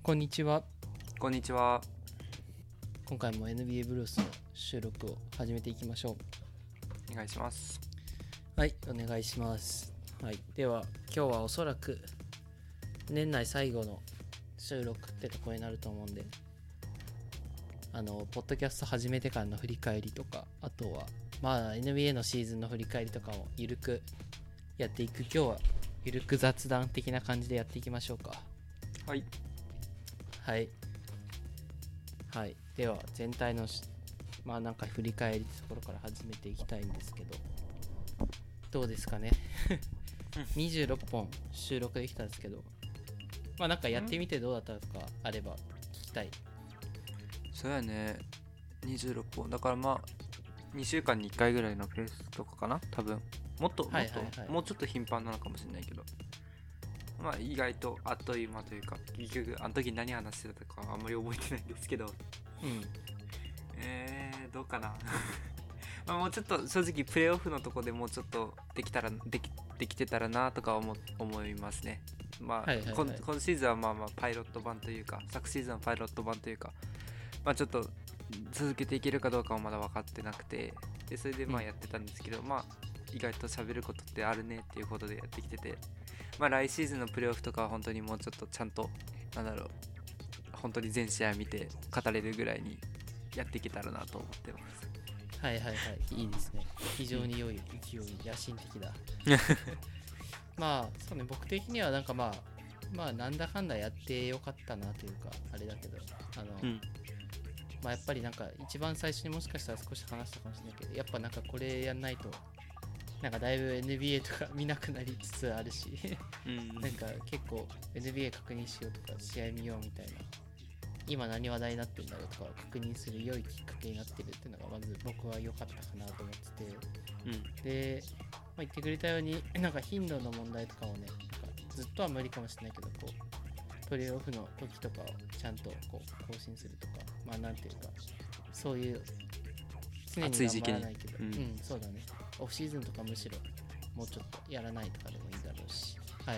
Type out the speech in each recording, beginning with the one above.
こんにちは。 こんにちは。 今回も NBA ブルースの収録を始めていきましょお願いします。 う。はい、お願いします。はい、では今日はおそらく年内最後の収録ってとこになると思うんで、ポッドキャスト始めてからの振り返りとか、あとはNBA のシーズンの振り返りとかをゆるくやっていく。今日はゆるく雑談的な感じでやっていきましょうか。 はいはいはい。では全体のなんか振り返りってところから始めていきたいんですけど、どうですかね26本収録できたんですけど、なんかやってみてどうだったとかあれば聞きたい。 そうやね。26本だから2週間に1回ぐらいのペースとかかな多分。もっともうちょっと頻繁なのかもしれないけど、意外とあっという間というか、結局あの時何話してたかあんまり覚えてないんですけど、どうかなもうちょっと正直プレーオフのとこでもうちょっとできてたらなとか思いますね。今シーズンはパイロット版というか、昨シーズンはパイロット版というか、ちょっと続けていけるかどうかはまだ分かってなくて、でそれでやってたんですけど、意外と喋ることってあるねっていうことでやってきてて、来シーズンのプレーオフとかは本当にもうちょっとちゃんと本当に全試合見て語れるぐらいにやっていけたらなと思ってます。 はいはいはい、いいですね。非常に良い勢い、野心的だそうね、僕的にはなんかなんだかんだやってよかったなというかあれだけど、やっぱりなんか一番最初にもしかしたら少し話したかもしれないけど、やっぱなんかこれやんないとなんかだいぶ NBA とか見なくなりつつあるしなんか結構 NBA 確認しようとか試合見ようみたいな、今何話題になってるんだろうとかを確認する良いきっかけになってるっていうのがまず僕は良かったかなと思ってて、で、言ってくれたようになんか頻度の問題とかもね、なんかずっとは無理かもしれないけど、プレーオフの時とかをちゃんと更新するとか、なんていうかそういう常に頑張らないけど、そうだね、オフシーズンとかむしろもうちょっとやらないとかでもいいだろうし、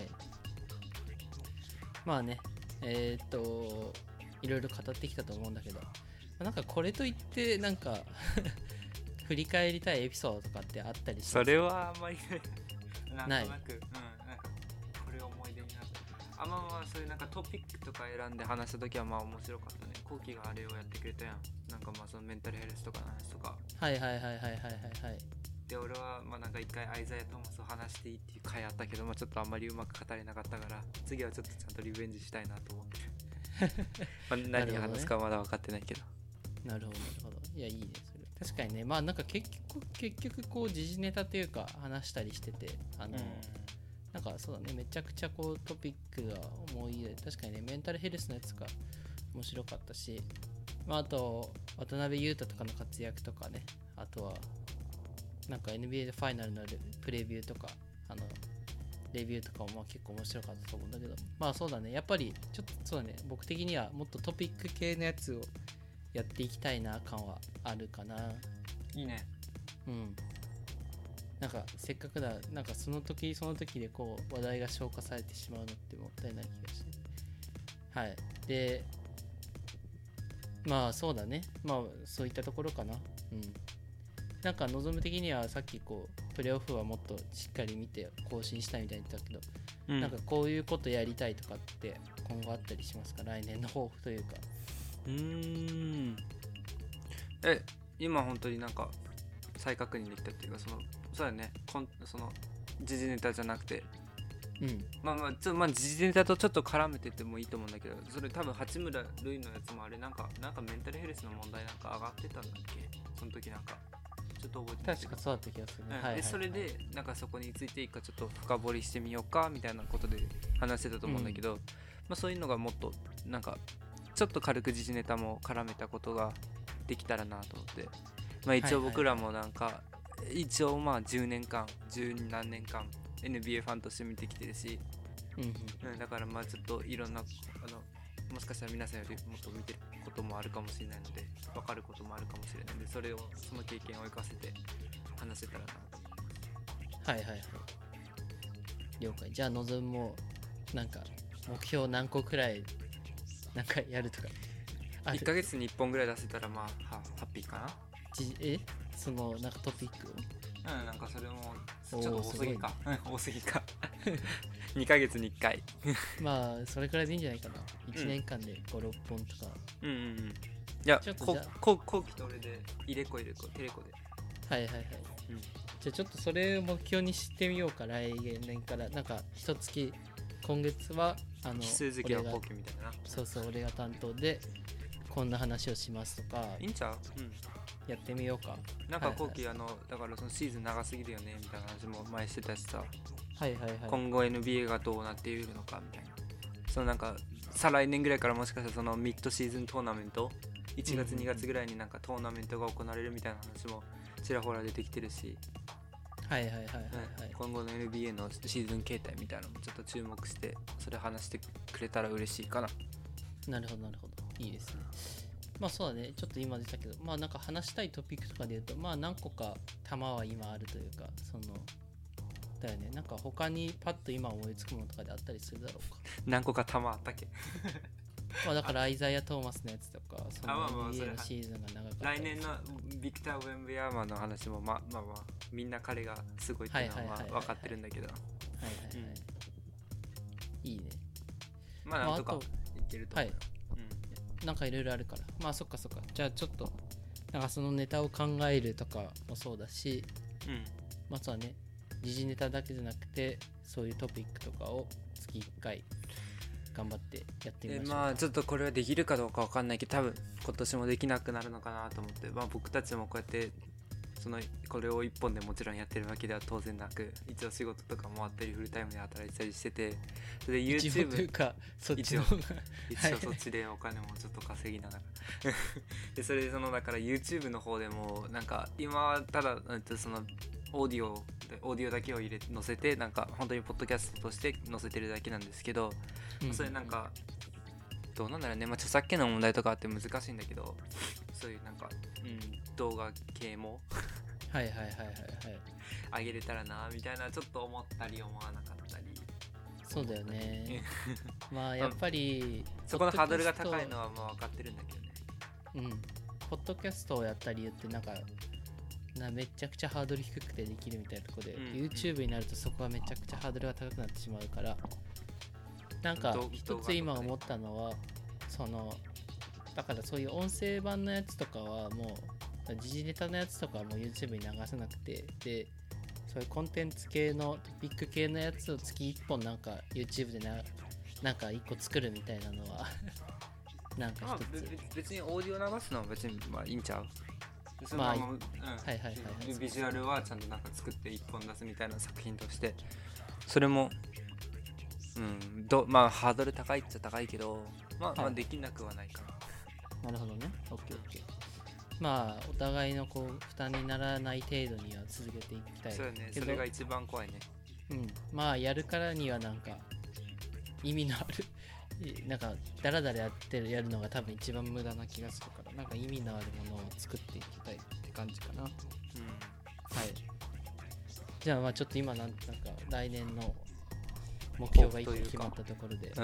いろいろ語ってきたと思うんだけど、なんかこれといってなんか振り返りたいエピソードとかってあったりします？ それはあんまりない。 なんとなく、なんかこれ思い出になる。そういうなんかトピックとか選んで話した時は面白かったね。コウキがあれをやってくれたやん。なんかそのメンタルヘルスとかの話とか。 はいで俺はなんか一回アイザイア・トーマスを話していいっていう回あったけど、ちょっとあんまりうまく語れなかったから、次はちょっとちゃんとリベンジしたいなと思ってる何を話すかはまだ分かってないけど。 なるほど。いや、いいねそれ。確かにね、なんか結局時事ネタというか話したりしてて、なんかそうだね、めちゃくちゃトピックが思い入れ、確かにね、メンタルヘルスのやつが面白かったし、あと渡辺裕太とかの活躍とかね、あとはなんか NBA でファイナルのプレビューとかレビューとかも結構面白かったと思うんだけど、そうだね、やっぱりちょっとそうだね、僕的にはもっとトピック系のやつをやっていきたいな感はあるかな。 いいね。 なんかせっかくだ、なんかその時で話題が消化されてしまうのってもったいない気がして、でそうだね、そういったところかな。なんか望む的にはさっきプレーオフはもっとしっかり見て更新したいみたいに言ったけど、なんかこういうことやりたいとかって今後あったりしますか？来年の抱負というか。 今本当になんか再確認できたっていうか、そうだね、その時事ネタじゃなくて、時事ネタとちょっと絡めててもいいと思うんだけど、それ多分八村塁のやつもあれなんかメンタルヘルスの問題なんか上がってたんだっけ、その時なんかちょっと覚えてない。 確かそうだった気がするね。 でそれでなんかそこについていいかちょっと深掘りしてみようかみたいなことで話してたと思うんだけど、そういうのがもっとなんかちょっと軽く時事ネタも絡めたことができたらなと思って、一応僕らもなんか、一応10年間十何年間 NBA ファンとして見てきてるし、だからちょっといろんなもしかしたら皆さんよりもっと見てることもあるかもしれないので、分かることもあるかもしれないので、その経験を生かせて話せたらなと思います。 了解。じゃあ望むもなんか目標何個くらいなんかやるとかある。 1ヶ月に1本ぐらい出せたらまあハッピーかそのなんかトピックな。なんかそれもちょっと多すぎか、多すぎか2ヶ月に1回まあそれくらいでいいんじゃないかな。1年間で5、6本とか。 いやちょっとじゃあ後期と俺でテレコではい、じゃあちょっとそれを目標にしてみようか。来年からなんか一月、今月は奇数月は後期みたいな。 そう俺が担当でこんな話をしますとかいいんちゃう？ やってみようか。 なんか後期だからそのシーズン長すぎるよねみたいな話も前してたしさ、今後 NBA がどうなっているのかみたいな、そのなんか再来年ぐらいからもしかしたらそのミッドシーズントーナメント1月2月ぐらいになんかトーナメントが行われるみたいな話もちらほら出てきてるし、今後の NBA のシーズン形態みたいなのもちょっと注目してそれ話してくれたら嬉しいかな。 なるほどいいですね。まあそうだね、ちょっと今出たけど、まあなんか話したいトピックとかで言うと、まあ何個か玉は今あるというか、そのだよね、なんか他にパッと今思いつくものとかであったりするだろうか。 何個か玉あったっけまあだからアイザイア・トーマスのやつとか、その NBA のシーズンが長かった来年のビクター・ウェンブヤーマンの話もまあみんな彼がすごいっていうのは分かってるんだけど、 いいね。 まあなんとかいけると思うよ。 なんかいろいろあるから、まあそっかじゃあちょっとなんかそのネタを考えるとかもそうだし、まずはね時事ネタだけじゃなくてそういうトピックとかを月1回頑張ってやってみましょう。 まあちょっとこれはできるかどうかわかんないけど、多分今年もできなくなるのかなと思って、まあ僕たちもこうやってこれを一本でもちろんやってるわけでは当然なく、一応仕事とかもあったりフルタイムで働いてたりしてて、それで YouTube 一応というかそっちの一応そっちでお金もちょっと稼ぎながらでそれでだから YouTube の方でもなんか今はただそのオーディオだけを載せてなんか本当にポッドキャストとして載せてるだけなんですけど、それなんかどうなんだろうね、まあ著作権の問題とかあって難しいんだけど、そういうなんか、動画系も上げれたらなみたいなちょっと思ったり思わなかったり。 そうだよねまあやっぱりそこのハードルが高いのはまあ分かってるんだけどね。 ポッドキャストをやった理由ってなんかめちゃくちゃハードル低くてできるみたいなところで、YouTube になるとそこはめちゃくちゃハードルが高くなってしまうから、なんか一つ今思ったのはだからそういう音声版のやつとかはもう時事ネタのやつとかはもう YouTube に流さなくて、でそういうコンテンツ系のトピック系のやつを月1本なんか YouTube でなんか1個作るみたいなのはなんか一つ、 別にオーディオ流すのは別にまあいいんちゃう。ビジュアルはちゃんとなんか作って1本出すみたいな作品として、それもまあハードル高いっちゃ高いけど、まあできなくはないかな。なるほどね。オッケー。まあお互いのこう負担にならない程度には続けていきたい。 そうよね。それが一番怖いね。 まあやるからにはなんか意味のあるなんかダラダラやるのが多分一番無駄な気がするから、なんか意味のあるものを作っていきたいって感じかな。じゃあまあちょっと今なんか来年の目標が一個決まったところで、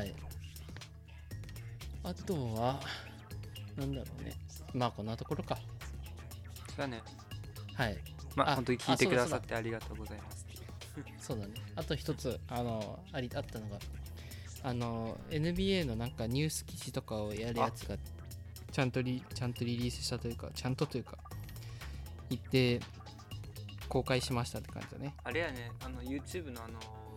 あとはなんだろうね、まあこんなところか。 そうだね。まあ本当に聞いてくださってありがとうございますっていうそうだね。あと一つあったのがNBA のなんかニュース記事とかをやるやつがちゃんとリリースしたというか、言って公開しましたって感じだね。 あれやね、YouTube の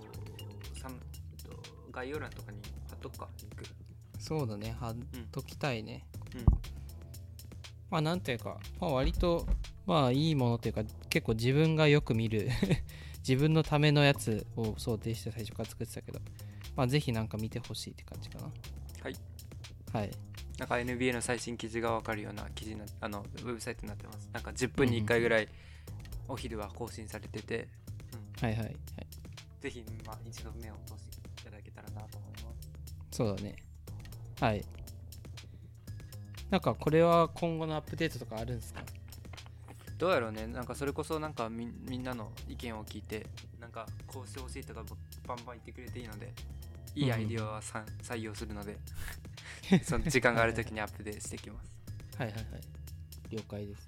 概要欄とかに貼っとくか、リンク。 そうだね、貼っときたいね。まあなんていうか、まあ割とまあいいものというか、結構自分がよく見る自分のためのやつを想定して最初から作ってたけど、まあぜひなんか見てほしいって感じかな。 なんか NBA の最新記事が分かるような記事ウェブサイトになってます。なんか10分に1回ぐらいお昼は更新されてて、ぜひまあ一度目を通していただけたらなと思います。 そうだね。なんかこれは今後のアップデートとかあるんですか？ どうやろうね。なんかそれこそなんかみんなの意見を聞いて、なんかこうしてほしいとかバンバン言ってくれていいので、 いいアイディアは採用するのでその時間があるときにアップデートしていきます。 はいはいはい、了解です。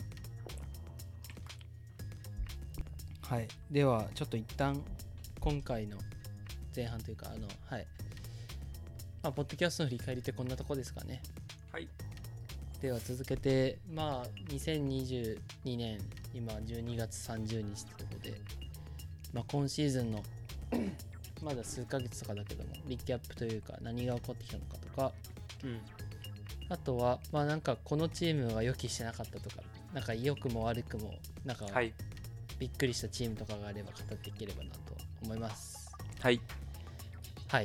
はい、ではちょっと一旦今回の前半というかはい、まあ、ポッドキャストの振り返りってこんなとこですかね。 はい。 では続けて、まあ2022年今12月30日ということで、まあ、今シーズンのまだ数ヶ月とかだけどもリキャップというか何が起こってきたのかとか、あとはまあなんかこのチームが予期してなかったとか、なんか良くも悪くもなんかびっくりしたチームとかがあれば語っていければなと思います。 はいはい。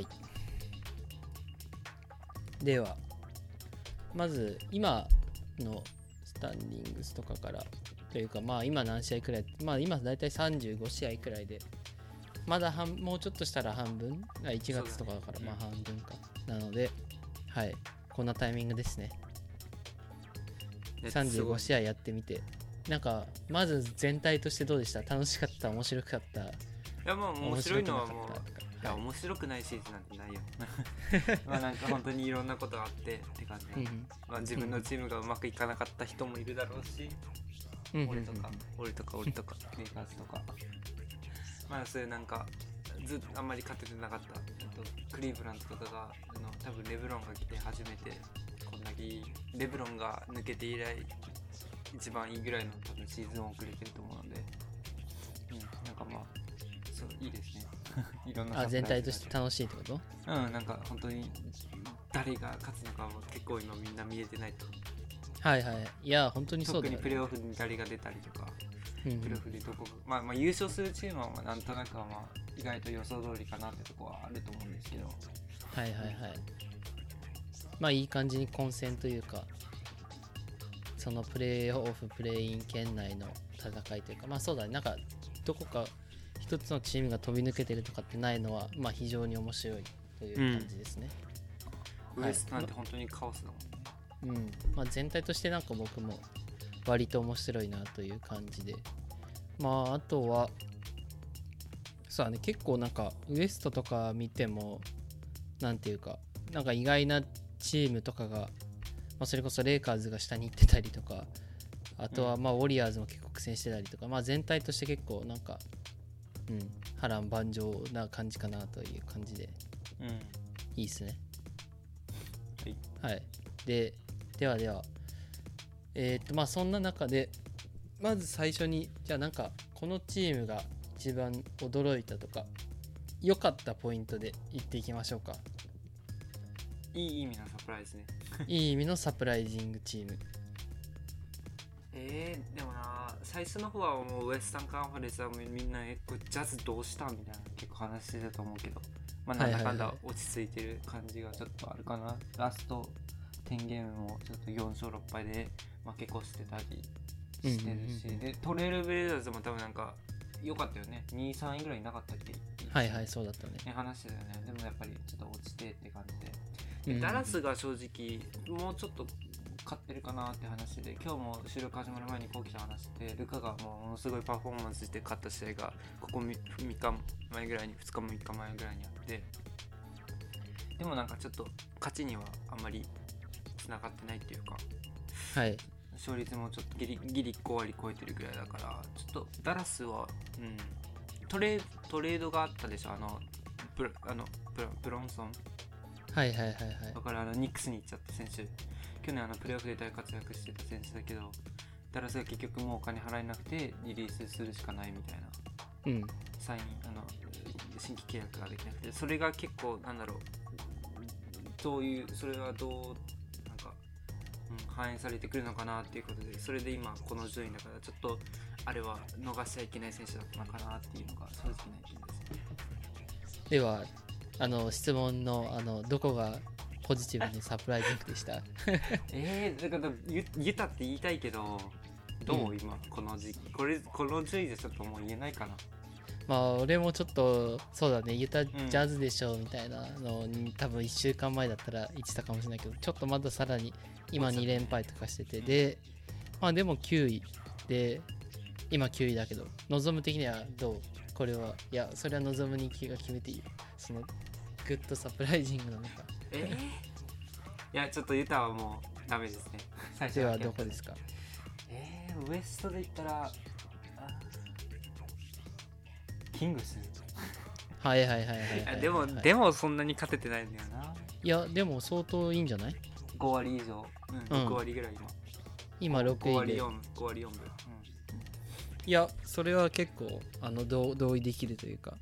ではまず今のスタンディングスとかからというか、まあ今何試合くらい、まあ今だいたい35試合くらいで、まだもうちょっとしたら半分、1月とかだからまあ半分かなので、はい、こんなタイミングですね。35試合やってみて、なんかまず全体としてどうでした？楽しかった？面白かった？ いやまあ面白いのはもう、いや面白くないシーズンなんてないよまあなんか本当にいろんなことがあってって感じで、まあ、自分のチームがうまくいかなかった人もいるだろうし、俺とかレイカーズとかまあそういうなんかずっとあんまり勝ててなかったクリーブランドとかが多分レブロンが来て初めてこんだけレブロンが抜けて以来一番いいぐらいの多分シーズンを送れてると思うので、なんかまあそういいですねいろんな全体として楽しいってこと？ なんか本当に誰が勝つのかも結構今みんな見えてないと。 はいはい、いや本当にそうだよね。 特にプレーオフに誰が出たりとか、プレーオフでどこが、まあ優勝するチームはなんとなくはまあ意外と予想通りかなってとこはあると思うんですけど、 はいはいはい、まあいい感じに混戦というか、そのプレーオフプレーイン圏内の戦いというか、まあそうだね、なんかどこか一つのチームが飛び抜けてるとかってないのはまあ非常に面白いという感じですね。 ウエストなんて本当にカオスだもんね。 まあ、全体としてなんか僕も割と面白いなという感じで、まああとはそうだね、結構なんかウエストとか見てもなんていうか、なんか意外なチームとかが、まあ、それこそレイカーズが下に行ってたりとか、あとはまあウォリアーズも結構苦戦してたりとか、まあ全体として結構なんか波乱万丈な感じかなという感じで、いいっすね。はい、ではまあそんな中でまず最初にじゃあなんかこのチームが一番驚いたとか良かったポイントで言っていきましょうか。 いい意味のサプライズねいい意味のサプライジングチーム。 でもな、最初の方はもうウエスタンカンファレンスはみんなジャズどうしたみたいな結構話してたと思うけど、まあなんだかんだ落ち着いてる感じがちょっとあるかな。ラスト10ゲームもちょっと4勝6敗で負け越してたりしてるし、でトレールブレイザーズも多分なんか良かったよね。2、3位ぐらいなかったっけ？ はいはい、そうだったね。 話してたよね。でもやっぱりちょっと落ちてって感じで、ダラスが正直もうちょっと勝ってるかなって話で、今日も収録始まる前にコウキさん話してルカがものすごいパフォーマンスして勝った試合がここ 3日前ぐらいに2日も3日前ぐらいにあって、でもなんかちょっと勝ちにはあんまり繋がってないっていうか、 はい、 勝率もちょっとギリ5割超えてるぐらいだから、ちょっとダラスは、トレードがあったでしょ、ブロンソン、 はいはいはいはい、 だからニックスに行っちゃった選手、去年プレーオフで大活躍してた選手だけど、ダラスが結局もうお金払えなくてリリースするしかないみたいな、サイン新規契約ができなくて、それが結構なんだろう、それはどうなんか、反映されてくるのかなっていうことで、それで今この順位だから、ちょっとあれは逃しちゃいけない選手だったのかなっていうのが正直な意見ですね。 では質問のどこがポジティブにサプライズングでした？ だからユタって言いたいけど、どう、今この時期この順位でちょっともう言えないかな。 まあ俺もちょっとそうだね、ユタジャズでしょみたいなのに、多分1週間前だったら言ってたかもしれないけど、ちょっとまださらに今2連敗とかしてて、でまあでも9位で今9位だけど、望む的にはどう？これは、いやそれは望むに気が決めていいよ、そのグッドサプライジングなのか。 いやちょっとユタはもうダメですね。最初ではどこですか？ ウエストで言ったらキングス。 はいはいはいはいはい、はい、 でもそんなに勝ててないんだよな。 いやでも相当いいんじゃない？ 5割以上、6割ぐらい今6位で 5割4分、 いやそれは結構同意できるというか、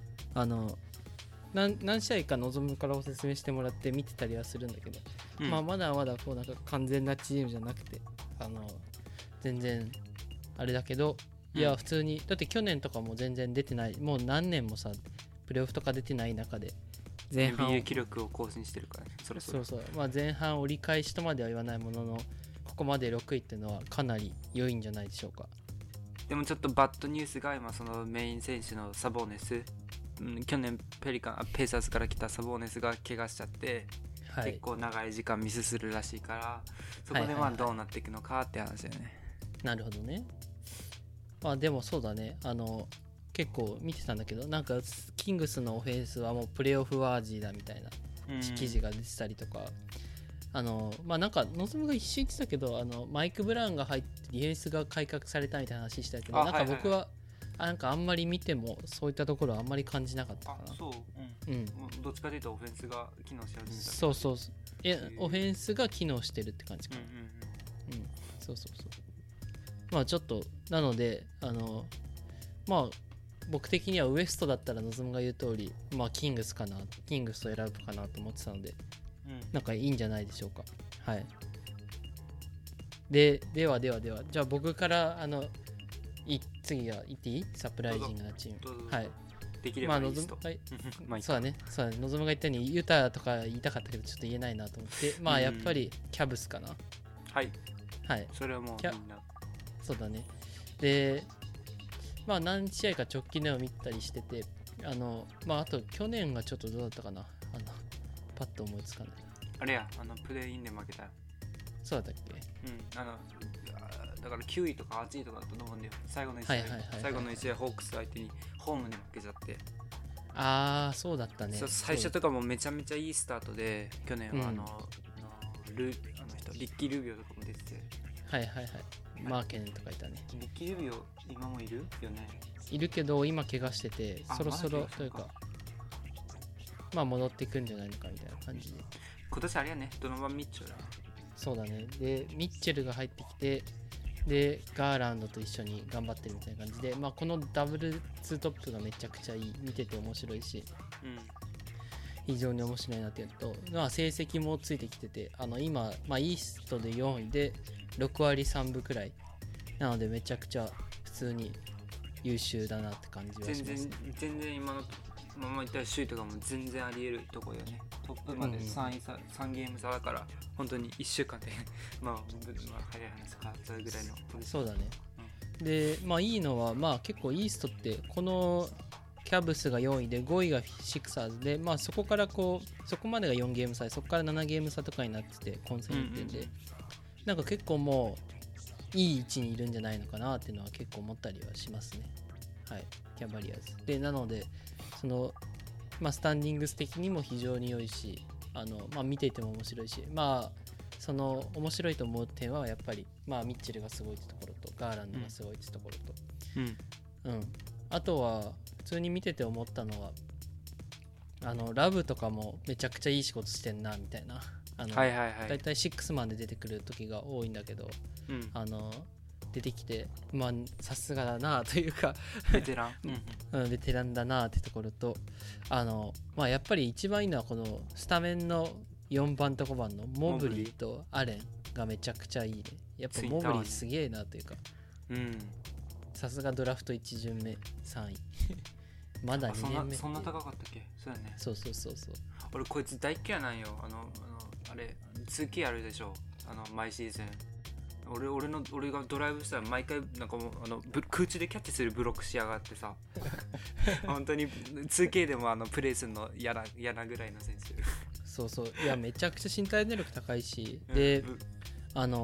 何試合か望むからおすすめしてもらって見てたりはするんだけど、まあまだまだこうなんか完全なチームじゃなくて全然あれだけど、いや普通にだって去年とかも全然出てない、もう何年もさプレーオフとか出てない中で前半 NBA 記録を更新してるからね。 そうそう、まあ、前半折り返しとまでは言わないもののここまで6位っていうのはかなり良いんじゃないでしょうか。 でもちょっとバッドニュースが今そのメイン選手のサボーネス、去年ペーサーズから来たサボーネスが怪我しちゃって、はい、結構長い時間ミスするらしいから、そこでまあどうなっていくのかって話だよね。 なるほどね。まあでもそうだね、結構見てたんだけど、なんかキングスのオフェンスはもうプレーオフワージーだみたいな記事が出てたりとか、まあなんかノズムが一瞬言ってたけど、マイク・ブラウンが入ってディフェンスが改革されたみたいな話したけど、なんか僕はなんかあんまり見てもそういったところはあんまり感じなかったかな。 そう、どっちかというとオフェンスが機能し始めた。 そうそうそう、オフェンスが機能してるって感じかな。そうそうそう。まあちょっとなのでまあ僕的にはウエストだったら望むが言う通り、まあキングスと選ぶかなと思ってたので、なんかいいんじゃないでしょうか。はい。ではじゃあ僕から次は言っていい？サプライジングなチーム。はい。 できればいいですと。 そうだね。望むが言ったようにユタとか言いたかったけどちょっと言えないなと思って、まあやっぱりキャブスかな。 はいはい。 それはもうみんな。 そうだね。でまあ何試合か直近でも見たりしてて、まああと去年がちょっとどうだったかな、パッと思いつかない。 あれや、プレインで負けた。 そうだったっけ？ だから9位とか8位とかだと思うんだよ。最後の1試合ホークス相手にホームで負けちゃって。 ああそうだったね。 最初とかもめちゃめちゃいいスタートで、去年はリッキー・ルビオとかも出てて。 はいマーケンとかいたね。 リッキー・ルビオ今もいるよね。 いるけど今怪我してて、そろそろというかまあ戻ってくんじゃないのかみたいな感じで。 今年あれやね、ドノバン・ミッチェルだね。 そうだね。でミッチェルが入ってきて、でガーランドと一緒に頑張ってるみたいな感じで、まあ、このダブル2トップがめちゃくちゃいい、見てて面白いし、非常に面白いなっていうと、まあ、成績もついてきてて、今、まあ、イーストで4位で6割3分くらいなので、めちゃくちゃ普通に優秀だなって感じはしますね。 全然今のままいったら首位とかも全然あり得るところよね。トップまで3ゲーム差だから、本当に1週間でまあ早い話変わっちゃうぐらいのポジション。 そうだね、でまあいいのは、まあ結構イーストってこのキャブスが4位で5位がシクサーズで、まあそこからそこまでが4ゲーム差で、そこから7ゲーム差とかになってて混戦1点で、なんか結構もういい位置にいるんじゃないのかなっていうのは結構思ったりはしますね。はい、キャバリアーズで、なのでまあ、スタンディングス的にも非常に良いし、まあ、見ていても面白いし、まあ面白いと思う点はやっぱり、まあ、ミッチェルがすごいってところとガーランドがすごいってところと、あとは普通に見てて思ったのはラブとかもめちゃくちゃいい仕事してんなみたいな、だいたいシックスマンで出てくる時が多いんだけど、出てきて、まあさすがだなというかベテラン、 ベテランだなってところと、まあやっぱり一番いいのはこのスタメンの4番と5番のモブリーとアレンがめちゃくちゃいいね。やっぱモブリーすげえなというか、さすがドラフト1巡目3位まだ2年目。 そんな高かったっけ？そうだね。 そう俺こいつ大嫌いなんよ。あれ 2K あるでしょ、毎シーズン。俺がドライブしたら毎回なんかもう空中でキャッチするブロックしやがってさ本当に 2K でもプレイするの嫌なぐらいの選手そういやめちゃくちゃ身体能力高いし、で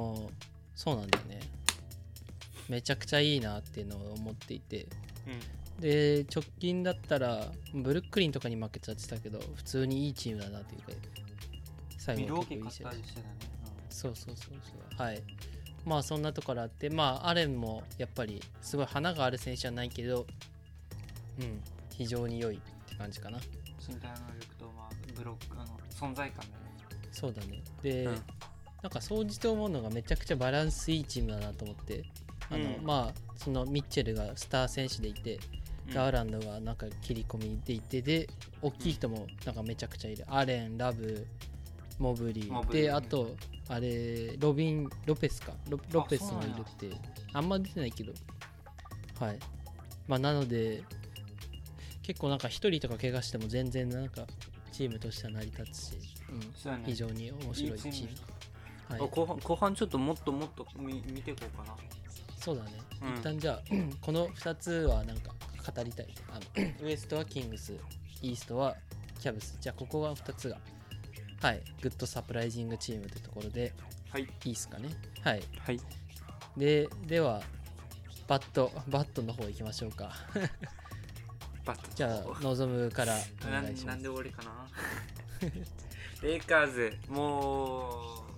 そうなんだよね、めちゃくちゃいいなっていうのを思っていて、 で直近だったらブルックリンとかに負けちゃってたけど、普通にいいチームだなというか、最後結構いい試合。そうそうそうそう。はい。まあそんなところあって、まあアレンもやっぱりすごい花がある選手じゃないけど、非常に良いって感じかな。 身体能力と、まあ、ブロック存在感だね。 そうだね。で、なんか総じて思うのがめちゃくちゃバランスいいチームだなと思って、まあそのミッチェルがスター選手でいて、ガーランドがなんか切り込みでいて、で大きい人もなんかめちゃくちゃいる。アレン、ラブ、モブリーで、あとあれロペスか、ロペスもいるって、あんま出てないけど、はい。まあなので結構なんか一人とか怪我しても全然なんかチームとしては成り立つし、非常に面白いチーム。 はい、後半ちょっともっと見ていこうかな。 そうだね、一旦じゃあこの2つはなんか語りたい。ウエストはキングス、イーストはキャブス。じゃあここは2つがグッドサプライジングチームというところで、いいっすかね。はい、ではバットの方行きましょうか。じゃあ望むからお願いします。 なんで俺かな。レイカーズもう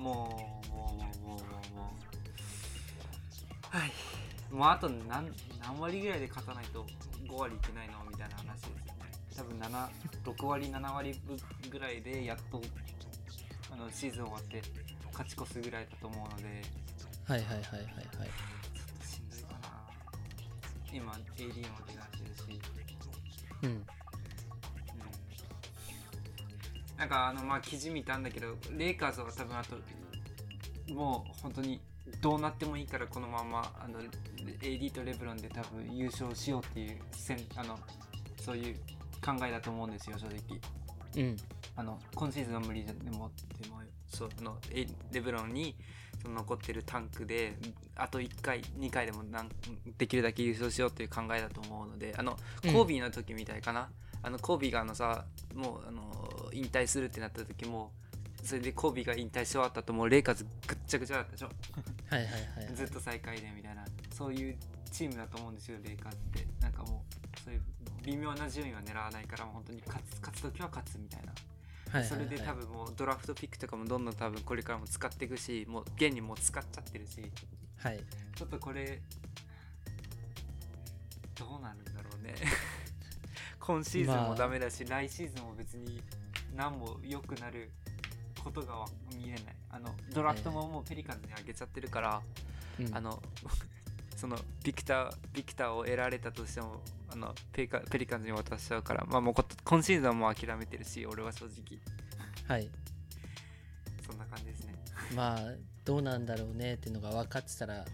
はい、もうあと何割ぐらいで勝たないと5割いけないのみたいな話ですよね。多分6割7割ぐらいでやっとシーズン終わって勝ち越すぐらいだと思うので、 はいちょっとしんどいかな。今 AD も怪我してるし、なんかまあ記事見たんだけど、レイカーズは多分あともう本当にどうなってもいいからこのままAD とレブロンで多分優勝しようっていうそういう考えだと思うんですよ、正直。今シーズンは無理でもレブロンにその残ってるタンクであと1回2回でもできるだけ優勝しようっていう考えだと思うので、コービーの時みたいかな。コービーがもう引退するってなった時も、それでコービーが引退し終わった後もレイカーズぐっちゃぐちゃだったでしょ。ずっと最下位でみたいな、そういうチームだと思うんですよ、レイカーズって。なんかもうそういう微妙な順位は狙わないから、もう本当に勝つ時は勝つみたいな。それで多分もうドラフトピックとかもどんどん多分これからも使っていくし、もう現にもう使っちゃってるし、ちょっとこれどうなるんだろうね。今シーズンもダメだし、来シーズンも別に何も良くなることが見えない。ドラフトももうペリカンズに上げちゃってるから、そのビクターを得られたとしてもペリカンズに渡しちゃうから、まあもう今シーズンはもう諦めてるし、俺は正直そんな感じですね。 まあどうなんだろうねっていうのが分かってたら、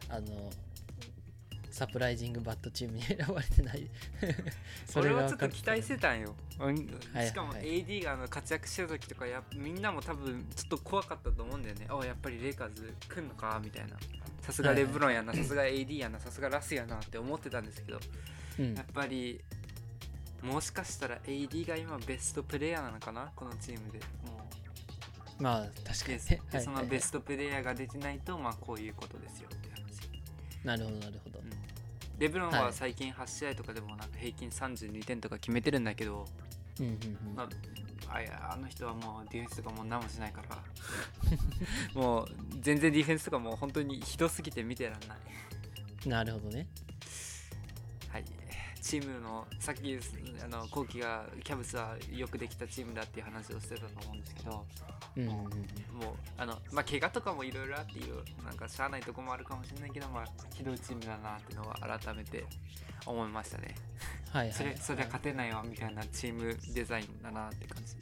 サプライジングバッドチームに選ばれてないそれはちょっと期待してたんよ。しかも AD が活躍してる時とかみんなも多分ちょっと怖かったと思うんだよね。やっぱりレイカーズ来んのかみたいな、さすがレブロンやな、さすが AD やな、さすがラスやなって思ってたんですけど、やっぱりもしかしたら AD が今ベストプレイヤーなのかな、このチームで。もうまあ確かにでそのベストプレイヤーが出てないと、まあこういうことですよって話。 なるほど、 レブロンは最近8試合とかでもなんか平均32点とか決めてるんだけど、あの人はもうディフェンスとかもう何もしないからもう全然ディフェンスとかもう本当にひどすぎて見てらんない。 なるほどね。 チームのさっきコウキがキャブスはよくできたチームだっていう話をしてたと思うんですけど、もうまあ怪我とかもいろいろあってなんかしゃあないとこもあるかもしれないけど、まあひどいチームだなっていうのは改めて思いましたね。そりゃ勝てないわみたいなチームデザインだなって感じ。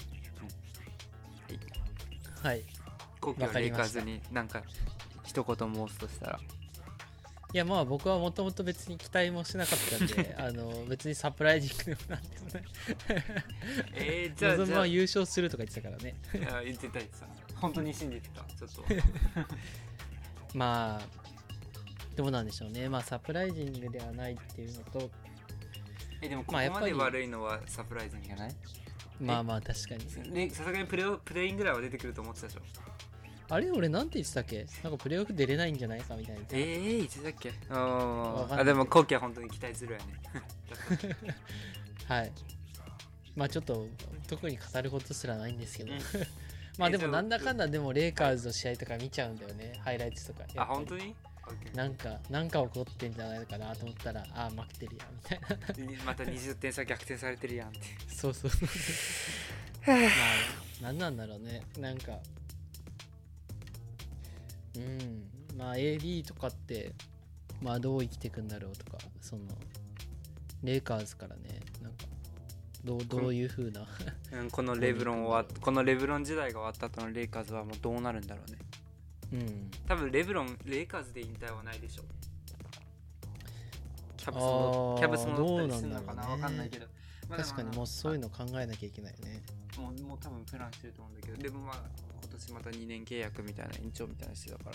コウキはレイカーズになんか一言申すとしたら。 いやまあ僕はもともと別に期待もしなかったんで別にサプライジングでもなんでもないじゃあ望むは優勝するとか言ってたからね。 いや言ってた本当に信じてたちょっとまあどうなんでしょうね。まあサプライジングではないっていうのと、 でもここまで悪いのはサプライズンじゃない？ まあ確かにさすがにプレインぐらいは出てくると思ってたでしょ。 あれ俺なんて言ってたっけ、なんかプレーオフ出れないんじゃないかみたいな。 言ってたっけ。 わかんないあ、でも後期は本当に期待するよね。 はい。まあちょっと特に語ることすらないんですけど、 うん、 まあでもなんだかんだでもレイカーズの試合とか見ちゃうんだよね、ハイライトとか。 あ、本当になんか起こってんじゃないのかなと思ったら、ああ負けてるやんみたいな。 また20点差逆転されてるやんって。 そうそうそう。まあ何なんだろうね、なんかまあ AB とかってまあどう生きていくんだろうとか、そのレイカーズからね、なんかどういう風なこのレブロン時代が終わった後のレイカーズはもうどうなるんだろうね。多分レイカーズで引退はないでしょ。キャブスも乗ったりするのかな、わかんないけど、 確かにもうそういうの考えなきゃいけないよね。 もう多分プランしてると思うんだけど、でもまあ今年また2年契約みたいな延長みたいなしてたから、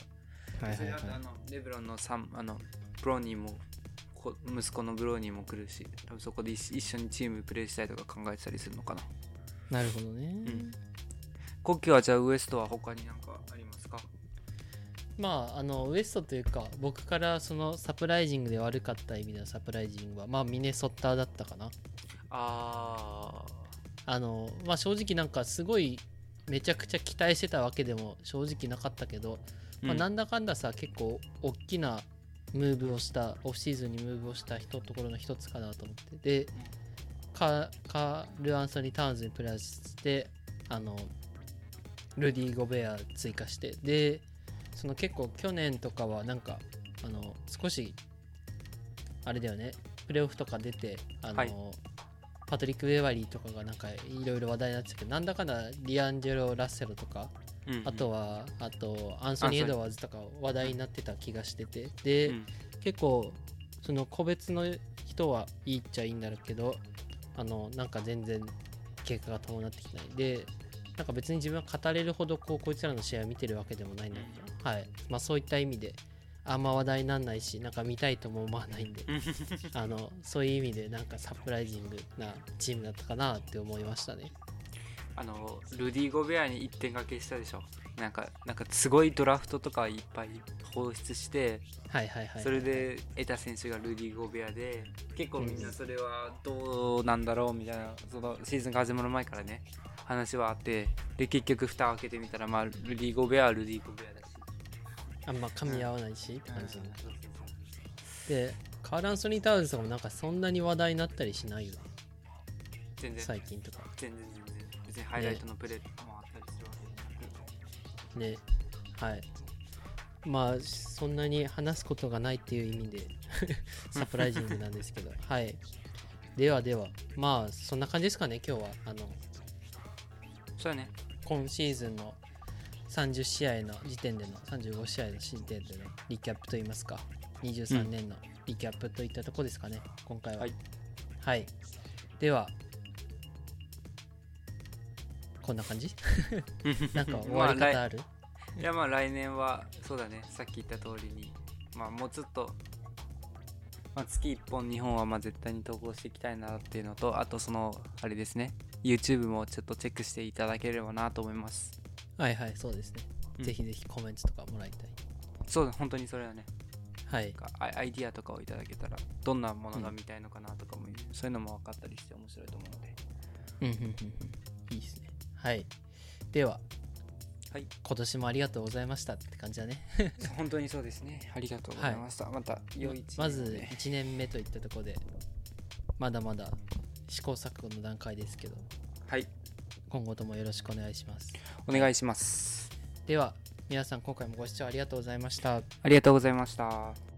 それあとレブロンのブローニーも息子のブローニーも来るし、多分そこで一緒にチームプレーしたりとか考えてたりするのかな。 なるほどね。 今季はじゃあウエストは他に何かありますか？ まあウエストというか、僕からそのサプライジングで悪かった意味でのサプライジングはまあミネソッタだったかな。まあ正直なんかすごいめちゃくちゃ期待してたわけでも正直なかったけど、まあ、なんだかんださ結構大きなムーブをしたオフシーズンにムーブをしたところの一つかなと思って、でカール・アンソニー・タウンズにプラスしてルディ・ゴベア追加して、でその結構去年とかはなんか少しあれだよね、プレーオフとか出てパトリック・ウェワリーとかがなんかいろいろ話題になってたけど、なんだかんだリアンジェロ・ラッセロとか、あとアンソニー・エドワーズとか話題になってた気がしてて、で、結構その個別の人はいいっちゃいいんだろうけど、なんか全然結果が伴ってきてないで、なんか別に自分は語れるほどこいつらの試合を見てるわけでもないんだけど、はい、まあそういった意味であんま話題にならないし、なんか見たいとも思わないんでそういう意味でなんかサプライジングなチームだったかなって思いましたね。 ルディ・ゴベアに1点掛けしたでしょ。なんかすごいドラフトとかいっぱい放出して、それで得た選手がルディ・ゴベアで、結構みんなそれはどうなんだろうみたいな、そのシーズンが始まる前からね話はあって、で結局蓋を開けてみたら、まあルディ・ゴベアはルディ・ゴベアだし、 あんま噛み合わないしって感じで、カール・アンソニー・タウンズとかもなんかそんなに話題になったりしないよね、 全然最近とか。 全然別にハイライトのプレーとかもあったりするわけね。はい、まあそんなに話すことがないっていう意味でサプライジングなんですけどはい、ではまあそんな感じですかね。今日はそうやね、 今シーズンの30試合の時点での35試合の時点でのリキャップといいますか、23年のリキャップといったところですかね、今回は。はい、ではこんな感じなんか終わり方ある？ いやまあ来年はそうだね、さっき言った通りにまあもうちょっと、まあ、月1本2本はまあ絶対に投稿していきたいなっていうのと、あとそのあれですね、 YouTube もちょっとチェックしていただければなと思います。 はいはい、そうですね、ぜひぜひコメントとかもらいたい。 そうだ、本当にそれはね、 はい、 アイディアとかをいただけたらどんなものが見たいのかなとかも、そういうのも分かったりして面白いと思うので、 いいですね。はい、では、 はい、 今年もありがとうございましたって感じだね本当にそうですね、ありがとうございました、また良い1年まず1年目といったところでまだまだ試行錯誤の段階ですけど、 はい、 今後ともよろしくお願いします。 お願いします。 では皆さん、今回もご視聴ありがとうございました。 ありがとうございました。